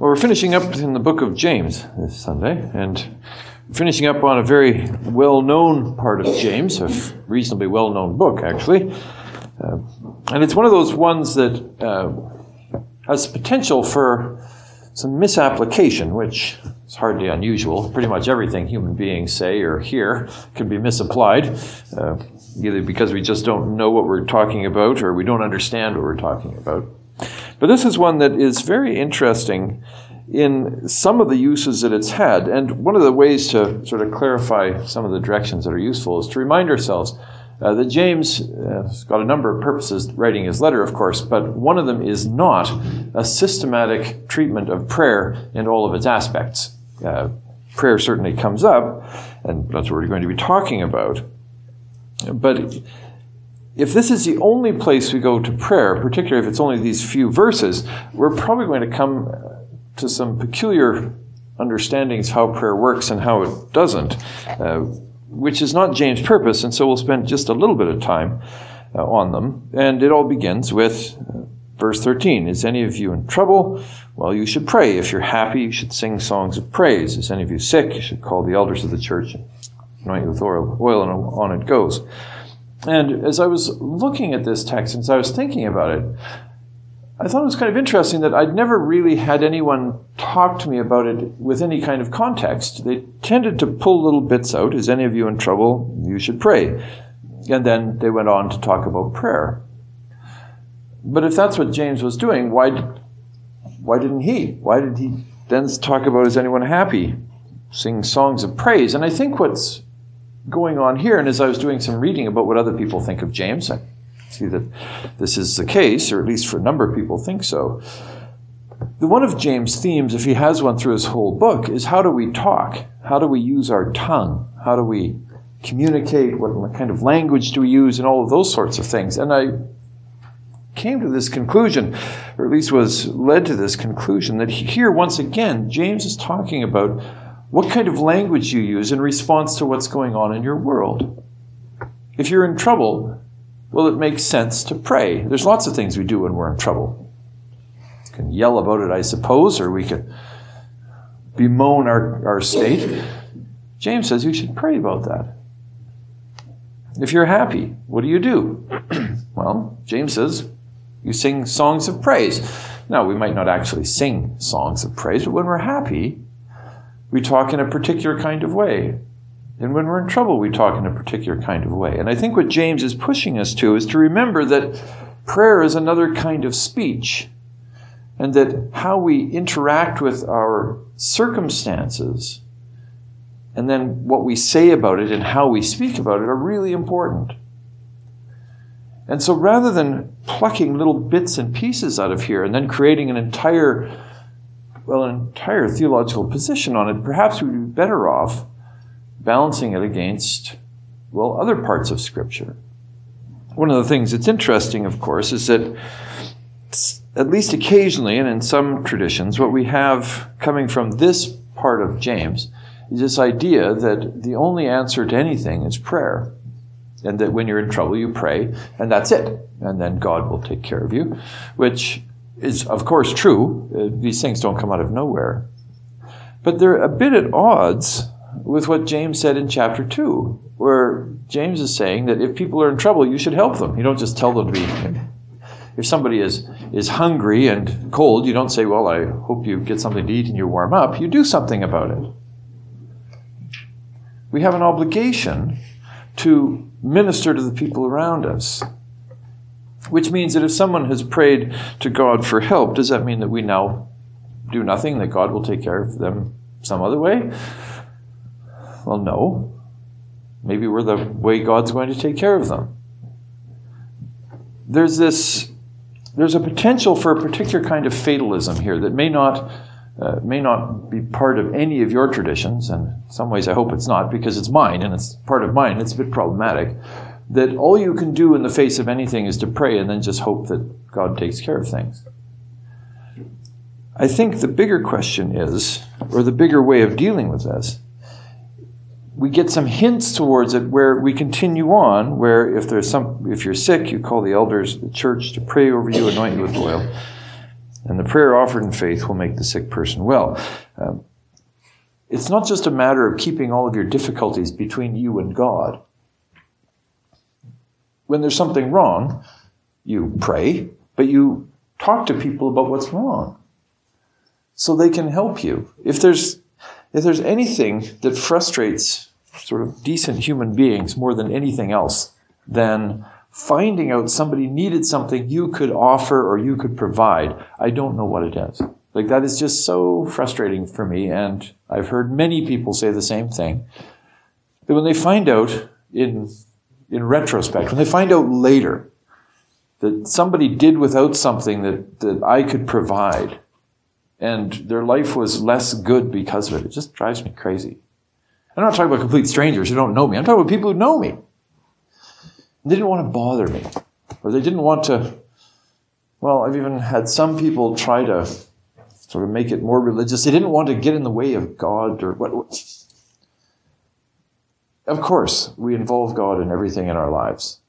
Well, we're finishing up in the book of James this Sunday, and finishing up on a very well-known part of James, a reasonably well-known book, actually. And it's one of those ones that has potential for some misapplication, which is hardly unusual. Pretty much everything human beings say or hear can be misapplied, either because we just don't know what we're talking about or we don't understand what we're talking about. But this is one that is very interesting in some of the uses that it's had. And one of the ways to sort of clarify some of the directions that are useful is to remind ourselves that James has got a number of purposes writing his letter, of course, but one of them is not a systematic treatment of prayer in all of its aspects. Prayer certainly comes up, and that's what we're going to be talking about. But if this is the only place we go to prayer, particularly if it's only these few verses, we're probably going to come to some peculiar understandings how prayer works and how it doesn't, which is not James' purpose, and so we'll spend just a little bit of time on them. And it all begins with verse 13. Is any of you in trouble? Well, you should pray. If you're happy, you should sing songs of praise. Is any of you sick? You should call the elders of the church and anoint you with oil, and on it goes. And as I was looking at this text, and as I was thinking about it, I thought it was kind of interesting that I'd never really had anyone talk to me about it with any kind of context. They tended to pull little bits out. Is any of you in trouble? You should pray. And then they went on to talk about prayer. But if that's what James was doing, why didn't he? Why did he then talk about, is anyone happy? Sing songs of praise. And I think what's going on here, and as I was doing some reading about what other people think of James, I see that this is the case, or at least for a number of people think so. One of James' themes, if he has one through his whole book, is how do we talk? How do we use our tongue? How do we communicate? What kind of language do we use? And all of those sorts of things. And I came to this conclusion, or at least was led to this conclusion, that here, once again, James is talking about what kind of language you use in response to what's going on in your world. If you're in trouble, well, it makes sense to pray. There's lots of things we do when we're in trouble. We can yell about it, I suppose, or we can bemoan our state. James says you should pray about that. If you're happy, what do? Well, James says you sing songs of praise. Now, we might not actually sing songs of praise, but when we're happy, we talk in a particular kind of way. And when we're in trouble, we talk in a particular kind of way. And I think what James is pushing us to is to remember that prayer is another kind of speech, and that how we interact with our circumstances and then what we say about it and how we speak about it are really important. And so rather than plucking little bits and pieces out of here and then creating an entire theological position on it, perhaps we'd be better off balancing it against, other parts of Scripture. One of the things that's interesting, of course, is that at least occasionally, and in some traditions, what we have coming from this part of James is this idea that the only answer to anything is prayer. And that when you're in trouble, you pray, and that's it. And then God will take care of you, which is, of course, true. These things don't come out of nowhere. But they're a bit at odds with what James said in chapter 2, where James is saying that if people are in trouble, you should help them. You don't just tell them to be... If somebody is hungry and cold, you don't say, well, I hope you get something to eat and you warm up. You do something about it. We have an obligation to minister to the people around us, which means that if someone has prayed to God for help, does that mean that we now do nothing, that God will take care of them some other way? Well, no. Maybe we're the way God's going to take care of them. There's a potential for a particular kind of fatalism here that may not be part of any of your traditions, and in some ways I hope it's not, because it's mine, and it's part of mine. It's a bit problematic, that all you can do in the face of anything is to pray and then just hope that God takes care of things. I think the bigger question is, or the bigger way of dealing with this, we get some hints towards it where we continue on, where if you're sick, you call the elders of the church to pray over you, anoint you with oil. And the prayer offered in faith will make the sick person well. It's not just a matter of keeping all of your difficulties between you and God. When there's something wrong, you pray, but you talk to people about what's wrong so they can help you. If there's anything that frustrates sort of decent human beings more than anything else, then finding out somebody needed something you could offer or you could provide, I don't know what it is. Like, that is just so frustrating for me, and I've heard many people say the same thing. That when they find out in retrospect, when they find out later that somebody did without something that I could provide, and their life was less good because of it, it just drives me crazy. I'm not talking about complete strangers who don't know me. I'm talking about people who know me. They didn't want to bother me, or they didn't want to, well, I've even had some people try to sort of make it more religious. They didn't want to get in the way of God or what. Of course, we involve God in everything in our lives.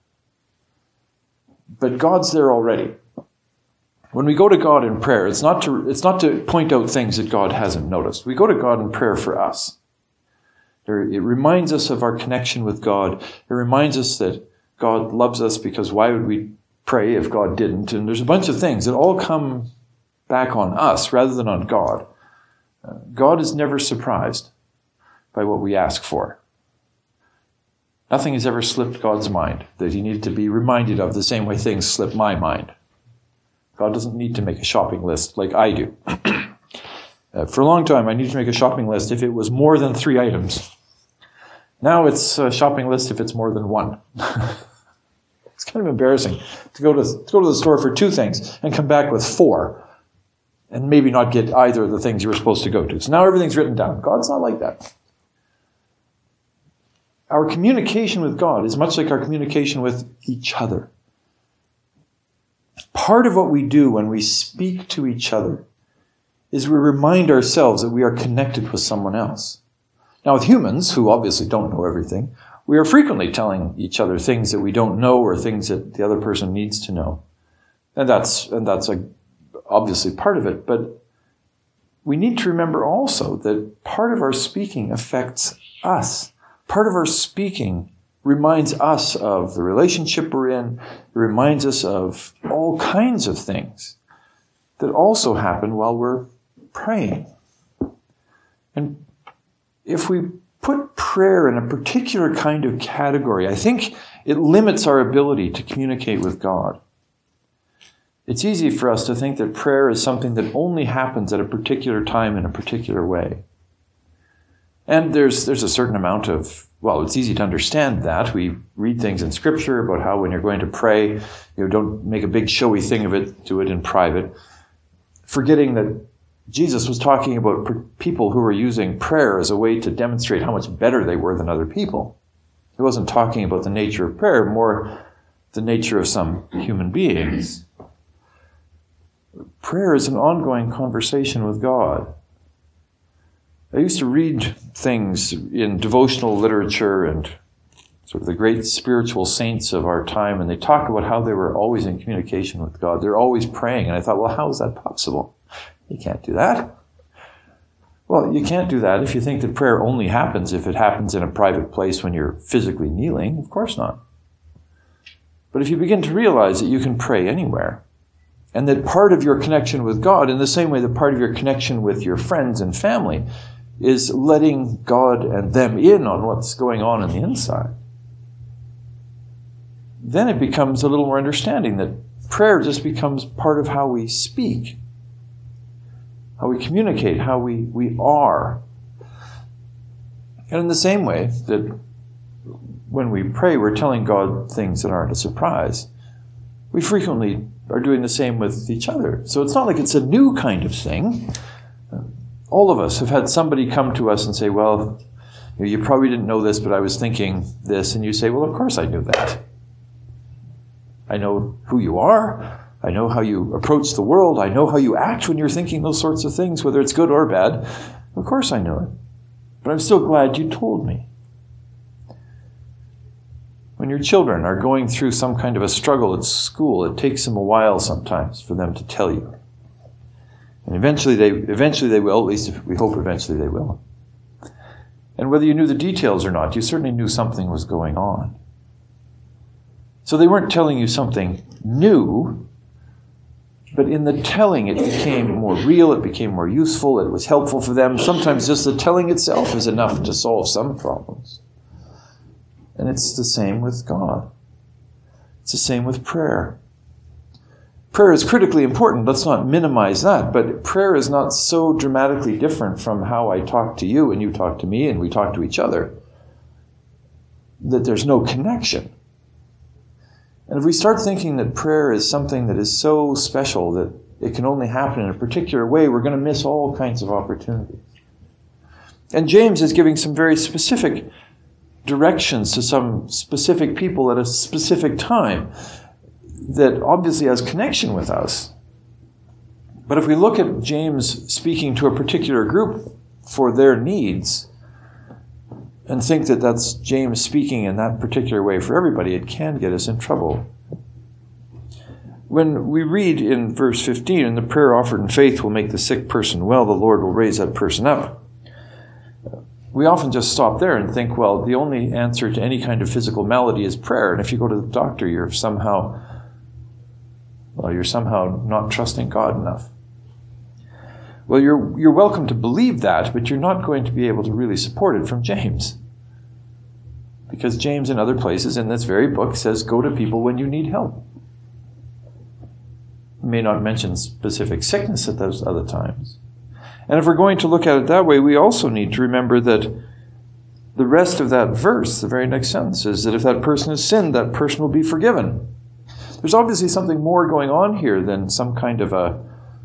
But God's there already. When we go to God in prayer, it's not to point out things that God hasn't noticed. We go to God in prayer for us. It reminds us of our connection with God. It reminds us that God loves us, because why would we pray if God didn't? And there's a bunch of things that all come back on us rather than on God. God is never surprised by what we ask for. Nothing has ever slipped God's mind that he needed to be reminded of the same way things slip my mind. God doesn't need to make a shopping list like I do. For a long time, I needed to make a shopping list if it was more than 3 items. Now it's a shopping list if it's more than 1. It's kind of embarrassing to go to the store for 2 things and come back with 4 and maybe not get either of the things you were supposed to go to. So now everything's written down. God's not like that. Our communication with God is much like our communication with each other. Part of what we do when we speak to each other is we remind ourselves that we are connected with someone else. Now, with humans, who obviously don't know everything, we are frequently telling each other things that we don't know or things that the other person needs to know. And that's obviously part of it. But we need to remember also that part of our speaking affects us. Part of our speaking reminds us of the relationship we're in. It reminds us of all kinds of things that also happen while we're praying. And if we put prayer in a particular kind of category, I think it limits our ability to communicate with God. It's easy for us to think that prayer is something that only happens at a particular time in a particular way. And there's a certain amount of, well, it's easy to understand that. We read things in Scripture about how when you're going to pray, don't make a big showy thing of it, do it in private. Forgetting that Jesus was talking about people who were using prayer as a way to demonstrate how much better they were than other people. He wasn't talking about the nature of prayer, more the nature of some human beings. Prayer is an ongoing conversation with God. I used to read things in devotional literature and sort of the great spiritual saints of our time, and they talk about how they were always in communication with God. They're always praying, and I thought, well, how is that possible? You can't do that. Well, you can't do that if you think that prayer only happens if it happens in a private place when you're physically kneeling. Of course not. But if you begin to realize that you can pray anywhere, and that part of your connection with God, in the same way that part of your connection with your friends and family, is letting God and them in on what's going on the inside, then it becomes a little more understanding that prayer just becomes part of how we speak, how we communicate, how we are. And in the same way that when we pray, we're telling God things that aren't a surprise, we frequently are doing the same with each other. So it's not like it's a new kind of thing. All of us have had somebody come to us and say, well, you probably didn't know this, but I was thinking this. And you say, well, of course I knew that. I know who you are. I know how you approach the world. I know how you act when you're thinking those sorts of things, whether it's good or bad. Of course I know it. But I'm still glad you told me. When your children are going through some kind of a struggle at school, it takes them a while sometimes for them to tell you. And eventually they will, at least we hope eventually they will. And whether you knew the details or not, you certainly knew something was going on. So they weren't telling you something new, but in the telling it became more real, it became more useful, it was helpful for them. Sometimes just the telling itself is enough to solve some problems. And it's the same with God. It's the same with prayer. Prayer is critically important. Let's not minimize that. But prayer is not so dramatically different from how I talk to you and you talk to me and we talk to each other that there's no connection. And if we start thinking that prayer is something that is so special that it can only happen in a particular way, we're going to miss all kinds of opportunities. And James is giving some very specific directions to some specific people at a specific time that obviously has connection with us. But if we look at James speaking to a particular group for their needs and think that that's James speaking in that particular way for everybody, it can get us in trouble. When we read in verse 15, and the prayer offered in faith will make the sick person well, the Lord will raise that person up. We often just stop there and think, well, the only answer to any kind of physical malady is prayer. And if you go to the doctor, you're somehow not trusting God enough. Well, you're welcome to believe that, but you're not going to be able to really support it from James. Because James in other places in this very book says, go to people when you need help. He may not mention specific sickness at those other times. And if we're going to look at it that way, we also need to remember that the rest of that verse, the very next sentence, is that if that person has sinned, that person will be forgiven. There's obviously something more going on here than some kind of a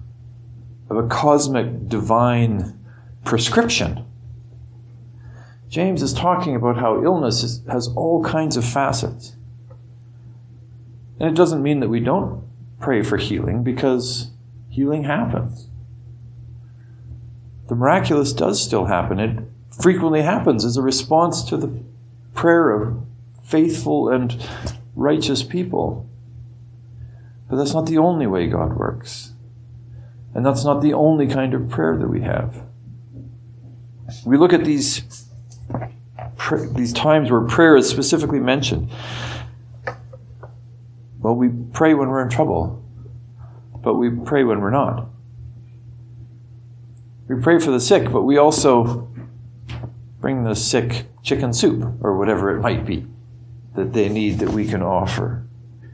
cosmic divine prescription. James is talking about how illness has all kinds of facets. And it doesn't mean that we don't pray for healing, because healing happens. The miraculous does still happen. It frequently happens as a response to the prayer of faithful and righteous people. But that's not the only way God works. And that's not the only kind of prayer that we have. We look at these times where prayer is specifically mentioned. Well, we pray when we're in trouble, but we pray when we're not. We pray for the sick, but we also bring the sick chicken soup or whatever it might be that they need that we can offer.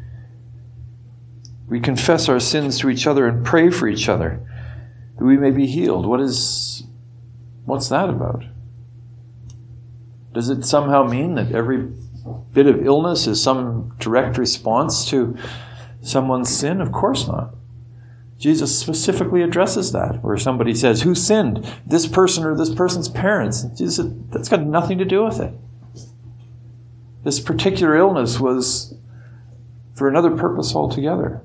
We confess our sins to each other and pray for each other that we may be healed. What's that about? Does it somehow mean that every bit of illness is some direct response to someone's sin? Of course not. Jesus specifically addresses that, where somebody says, who sinned? This person or this person's parents? Jesus said, that's got nothing to do with it. This particular illness was for another purpose altogether.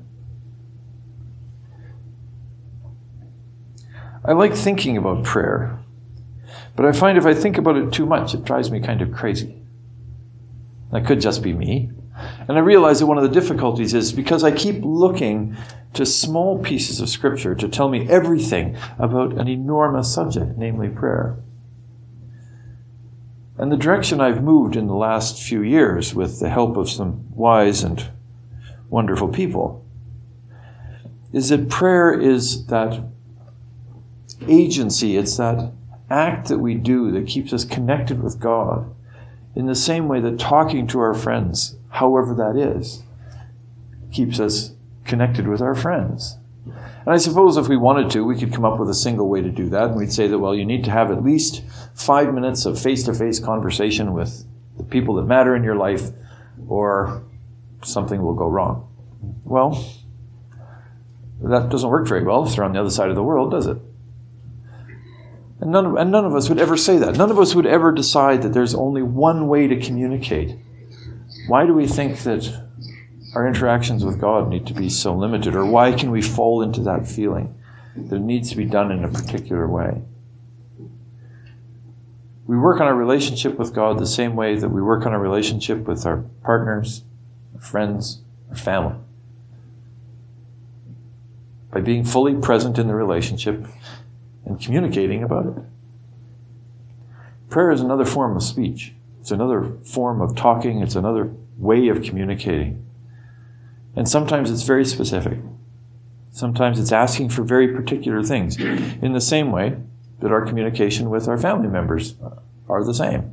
I like thinking about prayer, but I find if I think about it too much, it drives me kind of crazy. That could just be me. And I realize that one of the difficulties is because I keep looking to small pieces of Scripture to tell me everything about an enormous subject, namely prayer. And the direction I've moved in the last few years with the help of some wise and wonderful people is that prayer is that agency, it's that act that we do that keeps us connected with God in the same way that talking to our friends, however that is, keeps us connected with our friends. And I suppose if we wanted to, we could come up with a single way to do that, and we'd say that, well, you need to have at least 5 minutes of face-to-face conversation with the people that matter in your life, or something will go wrong. Well, that doesn't work very well if they're on the other side of the world, does it? And none of us would ever say that. None of us would ever decide that there's only one way to communicate. Why do we think that our interactions with God need to be so limited? Or why can we fall into that feeling that it needs to be done in a particular way? We work on our relationship with God the same way that we work on our relationship with our partners, our friends, our family. by being fully present in the relationship and communicating about it. Prayer is another form of speech. It's another form of talking. It's another way of communicating. And sometimes it's very specific. Sometimes it's asking for very particular things, in the same way that our communication with our family members are the same.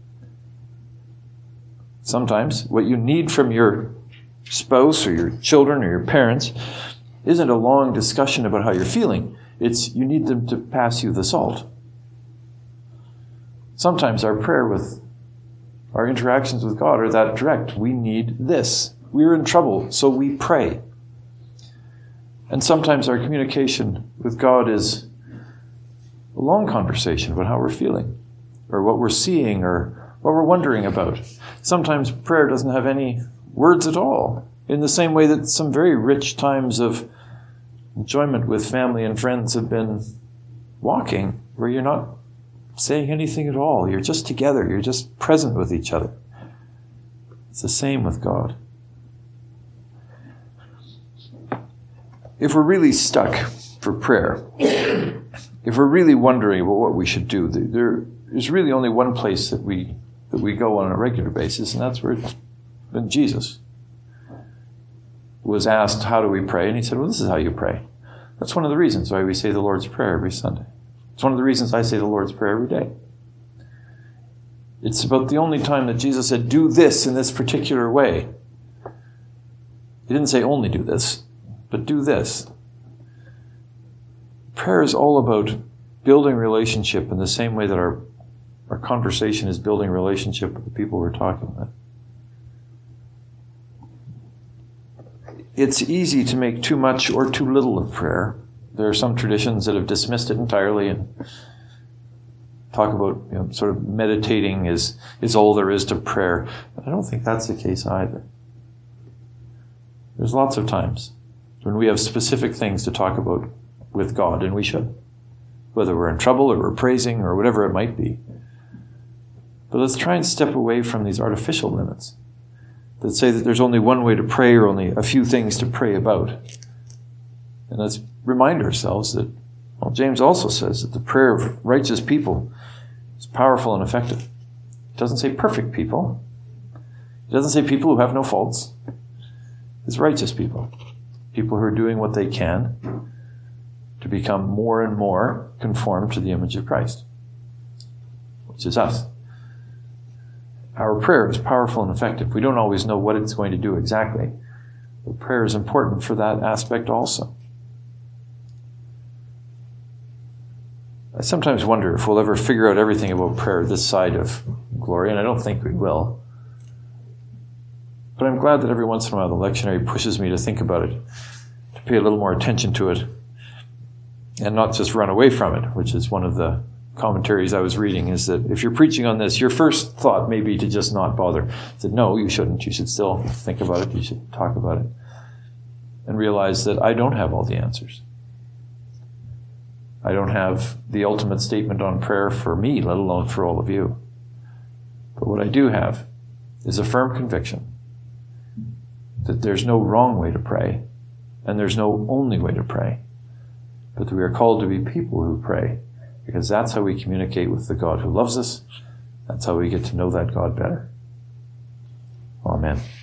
Sometimes what you need from your spouse or your children or your parents isn't a long discussion about how you're feeling. It's you need them to pass you the salt. Sometimes our prayer with our interactions with God are that direct. We need this. We're in trouble, so we pray. And sometimes our communication with God is a long conversation about how we're feeling, or what we're seeing, or what we're wondering about. Sometimes prayer doesn't have any words at all, in the same way that some very rich times of enjoyment with family and friends have been walking, where you're not saying anything at all. You're just together. You're just present with each other. It's the same with God. If we're really stuck for prayer, if we're really wondering about what we should do, there's really only one place that we go on a regular basis, and that's when Jesus was asked, how do we pray? And he said, well, this is how you pray. That's one of the reasons why we say the Lord's Prayer every Sunday. It's one of the reasons I say the Lord's Prayer every day. It's about the only time that Jesus said, do this in this particular way. He didn't say only do this, but do this. Prayer is all about building relationship in the same way that our conversation is building relationship with the people we're talking with. It's easy to make too much or too little of prayer. There are some traditions that have dismissed it entirely and talk about sort of meditating is all there is to prayer. But I don't think that's the case either. There's lots of times when we have specific things to talk about with God, and we should. Whether we're in trouble or we're praising or whatever it might be. But let's try and step away from these artificial limits that say that there's only one way to pray or only a few things to pray about. And let's remind ourselves that, well, James also says that the prayer of righteous people is powerful and effective. It doesn't say perfect people. It doesn't say people who have no faults. It's righteous people. People who are doing what they can to become more and more conformed to the image of Christ, which is us. Our prayer is powerful and effective. We don't always know what it's going to do exactly, but prayer is important for that aspect also. I sometimes wonder if we'll ever figure out everything about prayer this side of glory, and I don't think we will. But I'm glad that every once in a while the lectionary pushes me to think about it, to pay a little more attention to it, and not just run away from it, which is one of the commentaries I was reading, is that if you're preaching on this, your first thought may be to just not bother. I said, no, you shouldn't. You should still think about it. You should talk about it. And realize that I don't have all the answers. I don't have the ultimate statement on prayer for me, let alone for all of you. But what I do have is a firm conviction that there's no wrong way to pray, and there's no only way to pray, but that we are called to be people who pray, because that's how we communicate with the God who loves us. That's how we get to know that God better. Amen.